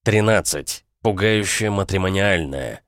13. Пугающе матримониальное.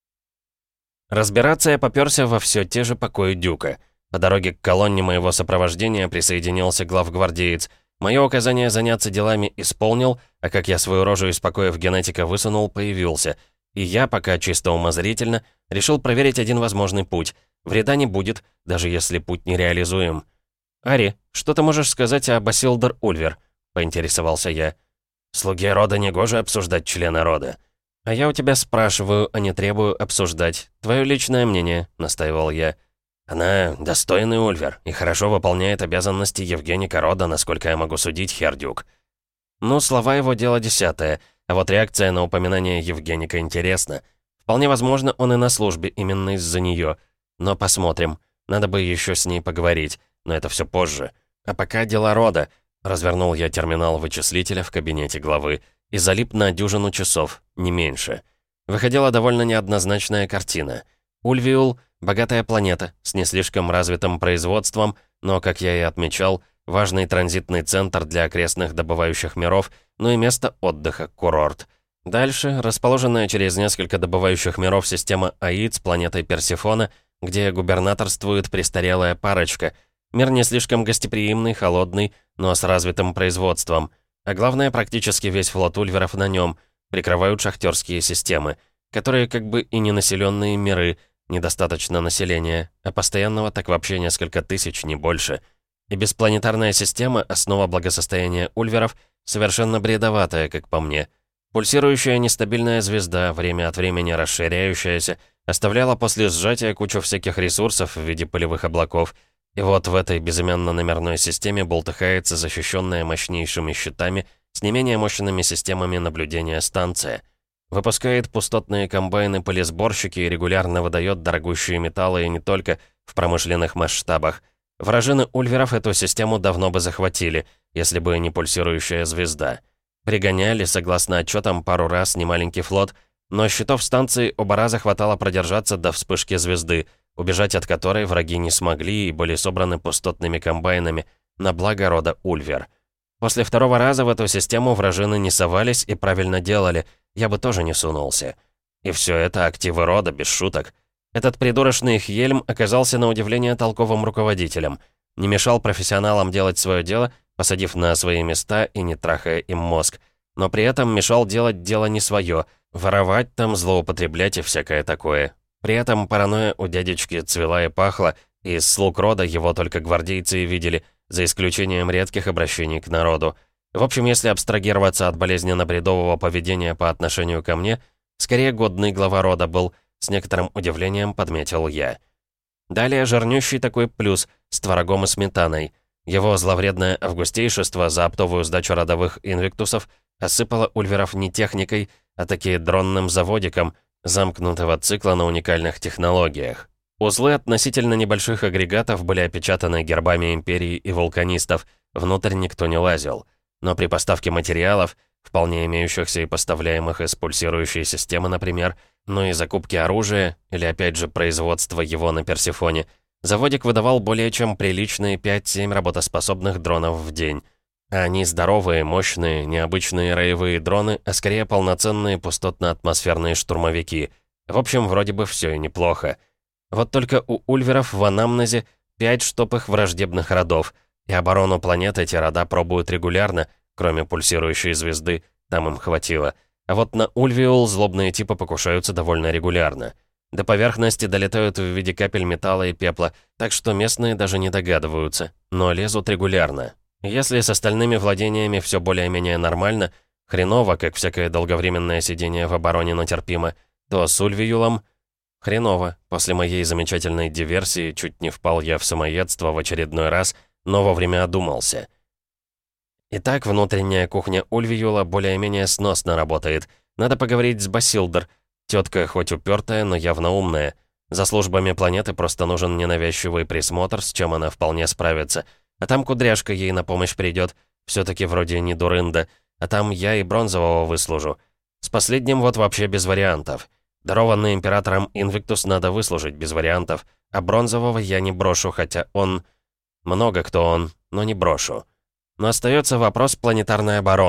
Разбираться я попёрся во все те же покои Дюка. По дороге к колонне моего сопровождения присоединился главгвардеец. Мое указание заняться делами исполнил, а как я свою рожу из покоев генетика высунул, появился. И я, пока чисто умозрительно, решил проверить один возможный путь. Вреда не будет, даже если путь нереализуем. «Ари, что ты можешь сказать о Басилдер Ульвер?» — поинтересовался я. «Слуге рода негоже обсуждать члена рода». «А я у тебя спрашиваю, а не требую обсуждать. Твое личное мнение», — настаивал я. «Она достойный Ульвер и хорошо выполняет обязанности Евгеника рода, насколько я могу судить, Хердюк». Ну, слова его дело десятое, а вот реакция на упоминание Евгеника интересна. Вполне возможно, он и на службе именно из-за нее. Но посмотрим. Надо бы еще с ней поговорить, но это все позже. А пока дела рода. Развернул я терминал вычислителя в кабинете главы и залип на дюжину часов, не меньше. Выходила довольно неоднозначная картина. Ульвиул — богатая планета с не слишком развитым производством, но, как я и отмечал, важный транзитный центр для окрестных добывающих миров, ну и место отдыха, курорт. Дальше, расположенная через несколько добывающих миров система Аид с планетой Персефона, где губернаторствует престарелая парочка. Мир не слишком гостеприимный, холодный, но с развитым производством. А главное, практически весь флот ульверов на нем прикрывают шахтерские системы, которые как бы и не населенные миры, недостаточно населения, а постоянного так вообще несколько тысяч, не больше. И беспланетарная система, основа благосостояния ульверов, совершенно бредоватая, как по мне. Пульсирующая нестабильная звезда, время от времени расширяющаяся, оставляла после сжатия кучу всяких ресурсов в виде пылевых облаков. И вот в этой безымянно-номерной системе болтыхается защищенная мощнейшими щитами с не менее мощными системами наблюдения станция. Выпускает пустотные комбайны-пылесборщики и регулярно выдает дорогущие металлы и не только в промышленных масштабах. Вражины ульверов эту систему давно бы захватили, если бы не пульсирующая звезда. Пригоняли, согласно отчетам, пару раз немаленький флот, но щитов станции оба раза хватало продержаться до вспышки звезды, убежать от которой враги не смогли и были собраны пустотными комбайнами на благо рода Ульвер. После второго раза в эту систему вражины не совались и правильно делали, я бы тоже не сунулся. И все это активы рода, без шуток. Этот придурочный Хьельм оказался на удивление толковым руководителем. Не мешал профессионалам делать свое дело, посадив на свои места и не трахая им мозг. Но при этом мешал делать дело не свое, воровать там, злоупотреблять и всякое такое. При этом паранойя у дядечки цвела и пахла, и из слуг рода его только гвардейцы и видели, за исключением редких обращений к народу. В общем, если абстрагироваться от болезненно-бредового поведения по отношению ко мне, скорее годный глава рода был, с некоторым удивлением подметил я. Далее жирнющий такой плюс с творогом и сметаной. Его зловредное августейшество за оптовую сдачу родовых инвиктусов осыпало ульверов не техникой, а таки дронным заводиком замкнутого цикла на уникальных технологиях. Узлы относительно небольших агрегатов были опечатаны гербами империи и вулканистов, внутрь никто не лазил. Но при поставке материалов, вполне имеющихся и поставляемых из пульсирующей системы, например, ну и закупке оружия, или опять же производства его на Персефоне, заводик выдавал более чем приличные 5-7 работоспособных дронов в день. А они здоровые, мощные, необычные роевые дроны, а скорее полноценные пустотно-атмосферные штурмовики. В общем, вроде бы все и неплохо. Вот только у ульверов в анамнезе 5 штопых враждебных родов, и оборону планеты эти рода пробуют регулярно, кроме пульсирующей звезды, там им хватило. А вот на Ульвиул злобные типы покушаются довольно регулярно. До поверхности долетают в виде капель металла и пепла, так что местные даже не догадываются, но лезут регулярно. Если с остальными владениями все более-менее нормально, хреново, как всякое долговременное сидение в обороне, но терпимо, то с Ульвиулом хреново. После моей замечательной диверсии чуть не впал я в самоедство в очередной раз, но вовремя одумался. Итак, внутренняя кухня Ульвиула более-менее сносно работает. Надо поговорить с Басилдер. Тетка хоть упертая, но явно умная. За службами планеты просто нужен ненавязчивый присмотр, с чем она вполне справится. А там кудряшка ей на помощь придет. Все-таки вроде не дурында. А там я и бронзового выслужу. С последним вот вообще без вариантов. Дарованный императором Инвиктус надо выслужить без вариантов. А бронзового я не брошу, хотя он... Много кто он, но не брошу. Но остается вопрос планетарной обороны.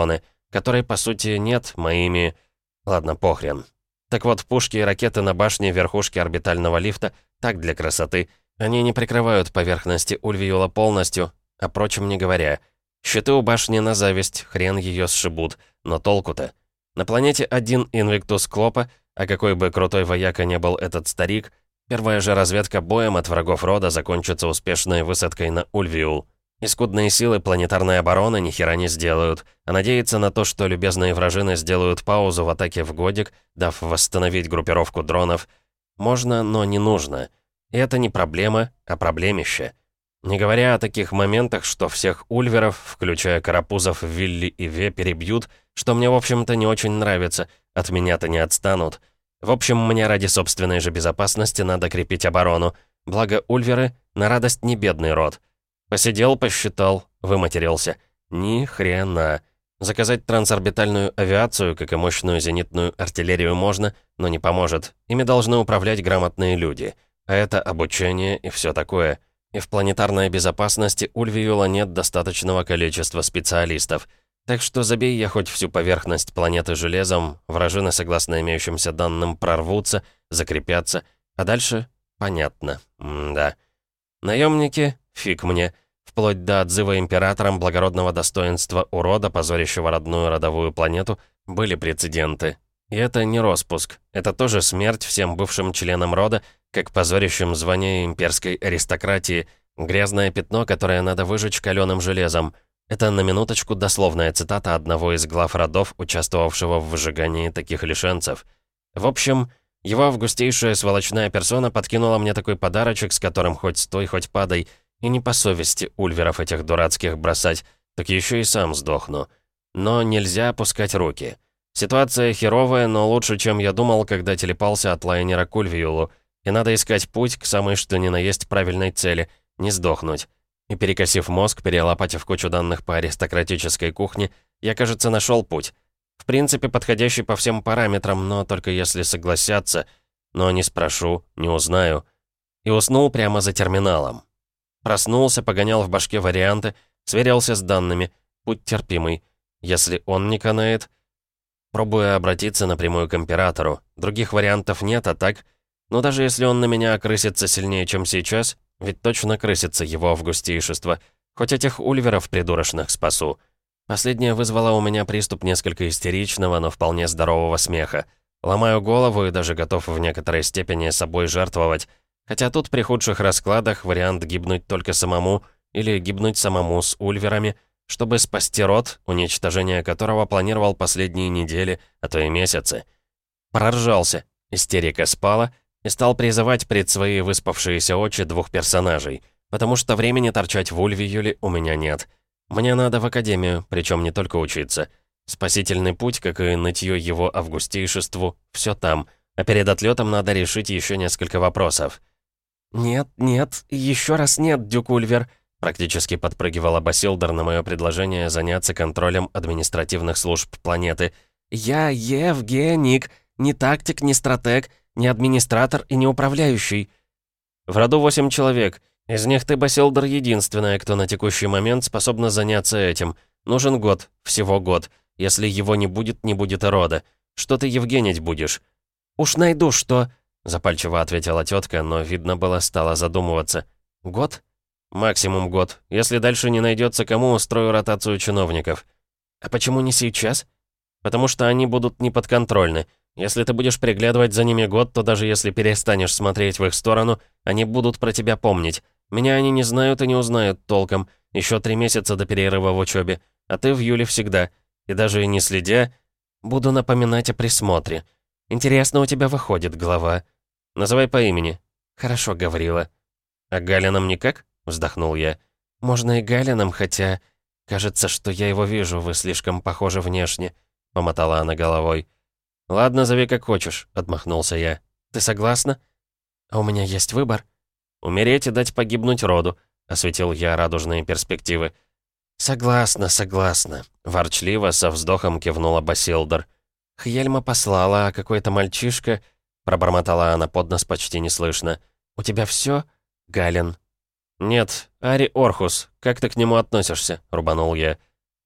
которой, по сути, нет моими... Ладно, похрен. Так вот, пушки и ракеты на башне верхушки орбитального лифта так для красоты. Они не прикрывают поверхности Ульвиюла полностью, о прочем не говоря. Щиты у башни на зависть, хрен ее сшибут, но толку-то. На планете один Инвиктус Клопа, а какой бы крутой вояка не был этот старик, первая же разведка боем от врагов рода закончится успешной высадкой на Ульвиул. И скудные силы планетарной обороны ни хера не сделают, а надеяться на то, что любезные вражины сделают паузу в атаке в годик, дав восстановить группировку дронов, можно, но не нужно. И это не проблема, а проблемище. Не говоря о таких моментах, что всех ульверов, включая карапузов Вилли и Ве, перебьют, что мне, в общем-то, не очень нравится, от меня-то не отстанут. В общем, мне ради собственной же безопасности надо крепить оборону, благо ульверы на радость не бедный род. Посидел, посчитал, выматерился. Ни хрена. Заказать трансорбитальную авиацию, как и мощную зенитную артиллерию можно, но не поможет. Ими должны управлять грамотные люди. А это обучение и все такое. И в планетарной безопасности Ульвиюла нет достаточного количества специалистов. Так что забей я хоть всю поверхность планеты железом, вражины, согласно имеющимся данным, прорвутся, закрепятся, а дальше понятно. Да. Наемники, фиг мне, вплоть до отзыва императором благородного достоинства урода, позорящего родную родовую планету, были прецеденты. И это не роспуск, это тоже смерть всем бывшим членам рода, как позорящим звание имперской аристократии, грязное пятно, которое надо выжечь каленым железом. Это на минуточку дословная цитата одного из глав родов, участвовавшего в выжигании таких лишенцев. В общем, его августейшая сволочная персона подкинула мне такой подарочек, с которым хоть стой, хоть падай, и не по совести ульверов этих дурацких бросать, так еще и сам сдохну. Но нельзя опускать руки. Ситуация херовая, но лучше, чем я думал, когда телепался от лайнера к Ульвиюлу, и надо искать путь к самой что ни на есть правильной цели, не сдохнуть. И перекосив мозг, перелопатив кучу данных по аристократической кухне, я, кажется, нашел путь. В принципе, подходящий по всем параметрам, но только если согласятся. Но не спрошу, не узнаю. И уснул прямо за терминалом. Проснулся, погонял в башке варианты, сверился с данными. Путь терпимый. Если он не канает... Пробую обратиться напрямую к императору. Других вариантов нет, а так... Но даже если он на меня окрысится сильнее, чем сейчас, ведь точно крысится его августейшество. Хоть этих ульверов придурочных спасу. Последнее вызвало у меня приступ несколько истеричного, но вполне здорового смеха. Ломаю голову и даже готов в некоторой степени собой жертвовать. Хотя тут при худших раскладах вариант гибнуть только самому или гибнуть самому с ульверами, чтобы спасти род, уничтожение которого планировал последние недели, а то и месяцы. Проржался, истерика спала, и стал призывать пред свои выспавшиеся очи двух персонажей, потому что времени торчать в Ульвиюле у меня нет. Мне надо в академию, причем не только учиться. Спасительный путь, как и нытье его августейшеству, все там, а перед отлетом надо решить еще несколько вопросов. «Нет, нет, еще раз нет, Дюк Ульвер», практически подпрыгивала Басилдер на мое предложение заняться контролем административных служб планеты. «Я Евгеник, не тактик, не стратег, не администратор и не управляющий». «В роду 8 человек. Из них ты, Басилдер, единственная, кто на текущий момент способна заняться этим. Нужен год, всего год. Если его не будет, не будет и рода. Что ты евгенить будешь?» «Уж найду, что...» — запальчиво ответила тетка, но, видно было, стала задумываться. «Год?» «Максимум год. Если дальше не найдется, кому устрою ротацию чиновников». «А почему не сейчас?» «Потому что они будут неподконтрольны. Если ты будешь приглядывать за ними год, то даже если перестанешь смотреть в их сторону, они будут про тебя помнить. Меня они не знают и не узнают толком. Еще 3 месяца до перерыва в учебе. А ты в июле всегда. И даже не следя, буду напоминать о присмотре. Интересно у тебя выходит, глава. Называй по имени». «Хорошо, Гаврила». «А Галином никак?» — вздохнул я. «Можно и Галином, хотя... Кажется, что я его вижу, вы слишком похожи внешне», — помотала она головой. «Ладно, зови как хочешь», — отмахнулся я. «Ты согласна?» «А у меня есть выбор». «Умереть и дать погибнуть роду», — осветил я радужные перспективы. «Согласна, согласна», — ворчливо со вздохом кивнула Басилдер. «Хьельма послала, а какой-то мальчишка...» — пробормотала она под нос почти неслышно. «У тебя все, Галин?» «Нет, Ари Орхус, как ты к нему относишься?» — рубанул я.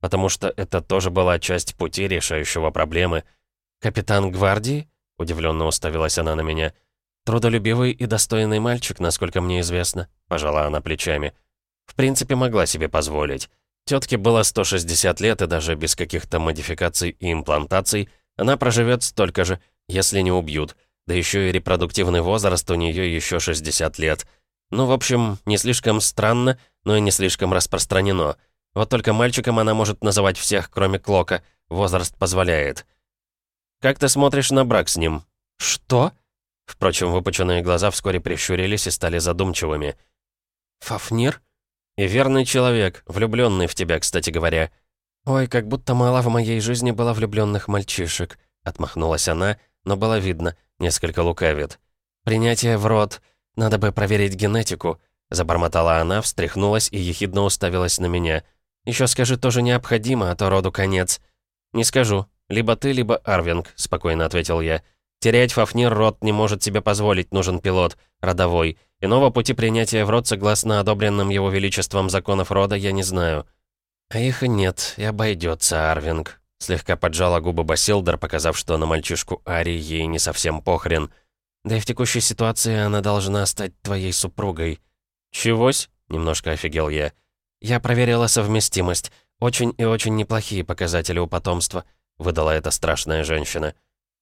потому что это тоже была часть пути, решающего проблемы. «Капитан гвардии?» — удивленно уставилась она на меня. «Трудолюбивый и достойный мальчик, насколько мне известно», — пожала она плечами. В принципе, могла себе позволить. Тетке было 160 лет, и даже без каких-то модификаций и имплантаций она проживет столько же, если не убьют. Да еще и репродуктивный возраст у нее еще 60 лет. Ну, в общем, не слишком странно, но и не слишком распространено. Вот только мальчиком она может называть всех, кроме Клока. Возраст позволяет. «Как ты смотришь на брак с ним?» «Что?» Впрочем, выпученные глаза вскоре прищурились и стали задумчивыми. «Фафнир?» «И верный человек, влюбленный в тебя, кстати говоря». «Ой, как будто мало в моей жизни было влюбленных мальчишек», — отмахнулась она, но было видно, несколько лукавит. «Принятие в род. Надо бы проверить генетику», — забормотала она, встряхнулась и ехидно уставилась на меня. «Еще скажи, тоже необходимо, а то роду конец». «Не скажу. Либо ты, либо Арвинг», — спокойно ответил я. «Терять Фафнир род не может себе позволить, нужен пилот, родовой. Иного пути принятия в род, согласно одобренным его величеством законов рода, я не знаю». «А их и нет, и обойдется, Арвинг», — слегка поджала губы Басилдер, показав, что на мальчишку Ари ей не совсем похрен. «Да и в текущей ситуации она должна стать твоей супругой». «Чегось?» — немножко офигел я. «Я проверила совместимость. Очень и очень неплохие показатели у потомства», — выдала эта страшная женщина.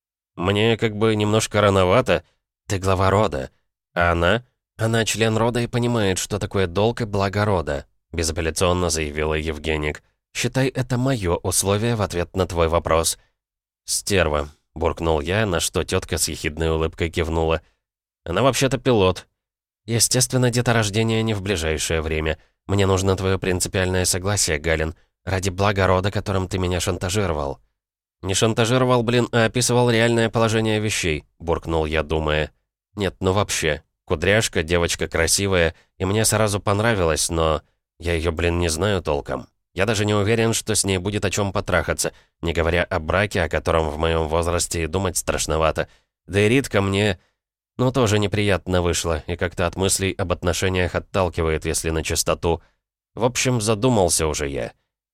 «Мне как бы немножко рановато. Ты глава рода. А она?» «Она член рода и понимает, что такое долг и благо рода», — безапелляционно заявила Евгеник. «Считай, это мое условие в ответ на твой вопрос». «Стерва», — буркнул я, на что тетка с ехидной улыбкой кивнула. «Она вообще-то пилот». «Естественно, деторождение не в ближайшее время. Мне нужно твое принципиальное согласие, Галин, ради блага рода, которым ты меня шантажировал». «Не шантажировал, блин, а описывал реальное положение вещей», — буркнул я, думая. «Нет, ну вообще». Кудряшка, девочка красивая, и мне сразу понравилась, но я ее, блин, не знаю толком. Я даже не уверен, что с ней будет о чем потрахаться, не говоря о браке, о котором в моем возрасте и думать страшновато. Да и Ритка мне, ну, тоже неприятно вышло, и как-то от мыслей об отношениях отталкивает, если на чистоту. В общем, задумался уже я.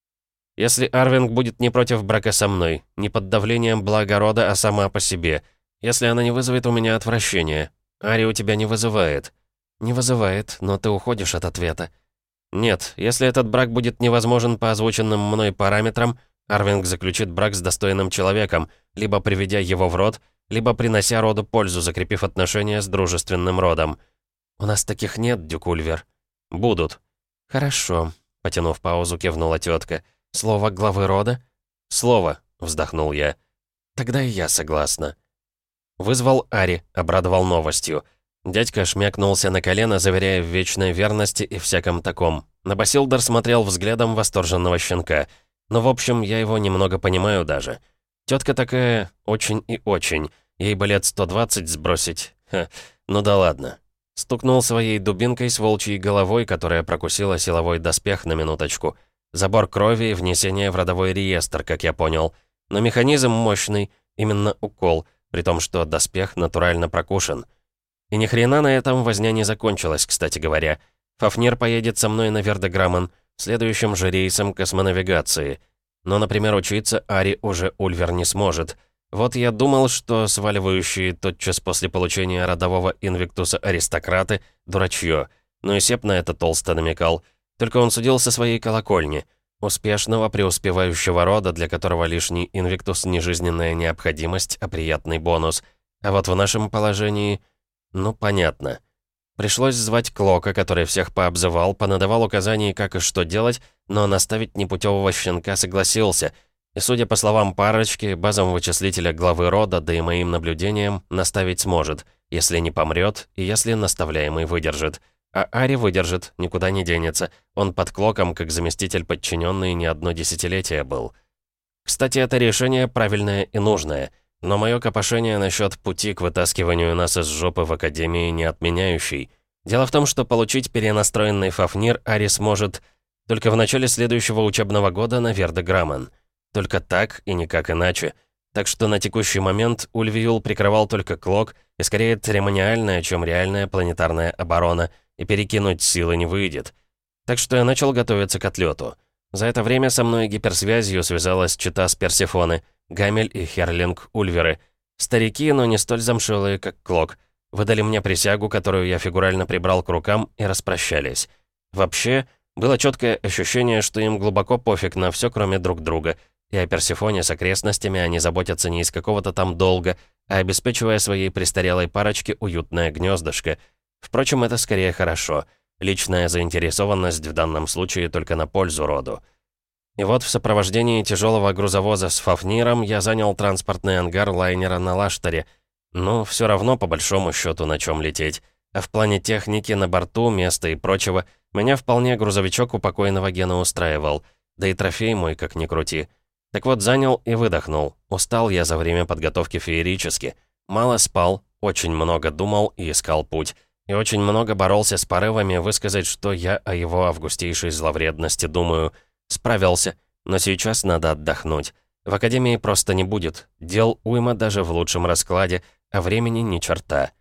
Если Арвинг будет не против брака со мной, не под давлением блага рода, а сама по себе, если она не вызовет у меня отвращения. Ари у тебя не вызывает». «Не вызывает, но ты уходишь от ответа». «Нет, если этот брак будет невозможен по озвученным мной параметрам, Арвинг заключит брак с достойным человеком, либо приведя его в род, либо принося роду пользу, закрепив отношения с дружественным родом». «У нас таких нет, Дюкульвер». «Будут». «Хорошо», — потянув паузу, кивнула тетка. «Слово главы рода?» «Слово», — вздохнул я. «Тогда и я согласна». Вызвал Ари, обрадовал новостью. Дядька шмякнулся на колено, заверяя в вечной верности и всяком таком. На Басилдер смотрел взглядом восторженного щенка. Но, в общем, я его немного понимаю даже. Тетка такая очень и очень. Ей бы лет 120 сбросить. Ха, ну да ладно. Стукнул своей дубинкой с волчьей головой, которая прокусила силовой доспех на минуточку. Забор крови и внесение в родовой реестр, как я понял. Но механизм мощный, именно укол, при том, что доспех натурально прокушен. И ни хрена на этом возня не закончилась, кстати говоря. Фафнир поедет со мной на Вердеграммон, следующим же рейсом космонавигации. Но, например, учиться Ари уже Ульвер не сможет. Вот я думал, что сваливающие тотчас после получения родового инвиктуса аристократы — дурачье. Но и Сеп на это толсто намекал. Только он судил со своей колокольни. Успешного, преуспевающего рода, для которого лишний инвиктус не жизненная необходимость, а приятный бонус. А вот в нашем положении... Ну, понятно. Пришлось звать Клока, который всех пообзывал, понадавал указаний, как и что делать, но наставить непутевого щенка согласился. И, судя по словам парочки, базам вычислителя главы рода, да и моим наблюдениям, наставить сможет, если не помрет и если наставляемый выдержит. А Ари выдержит, никуда не денется. Он под Клоком, как заместитель подчиненный, не одно десятилетие был. Кстати, это решение правильное и нужное. Но мое копошение насчет пути к вытаскиванию нас из жопы в Академии не отменяющий. Дело в том, что получить перенастроенный Фафнир Ари сможет только в начале следующего учебного года на Вердеграммон. Только так и никак иначе. Так что на текущий момент Ульвиюл прикрывал только Клок, и скорее церемониальная, чем реальная планетарная оборона, и перекинуть силы не выйдет. Так что я начал готовиться к отлету. За это время со мной гиперсвязью связалась чета с Персефоны, Гамель и Херлинг Ульверы. Старики, но не столь замшелые, как Клок. Выдали мне присягу, которую я фигурально прибрал к рукам, и распрощались. Вообще, было четкое ощущение, что им глубоко пофиг на все, кроме друг друга. И о Персефоне с окрестностями они заботятся не из какого-то там долга, а обеспечивая своей престарелой парочке уютное гнездышко. Впрочем, это скорее хорошо. Личная заинтересованность в данном случае только на пользу роду. И вот в сопровождении тяжелого грузовоза с Фафниром я занял транспортный ангар лайнера на Лаштере. Ну, все равно, по большому счету, на чем лететь. А в плане техники на борту, места и прочего, меня вполне грузовичок у покойного Гена устраивал. Да и трофей мой, как ни крути. Так вот, занял и выдохнул. Устал я за время подготовки феерически. Мало спал, очень много думал и искал путь. И очень много боролся с порывами высказать, что я о его августейшей зловредности думаю. Справился, но сейчас надо отдохнуть. В академии просто не будет. Дел уйма даже в лучшем раскладе, а времени ни черта.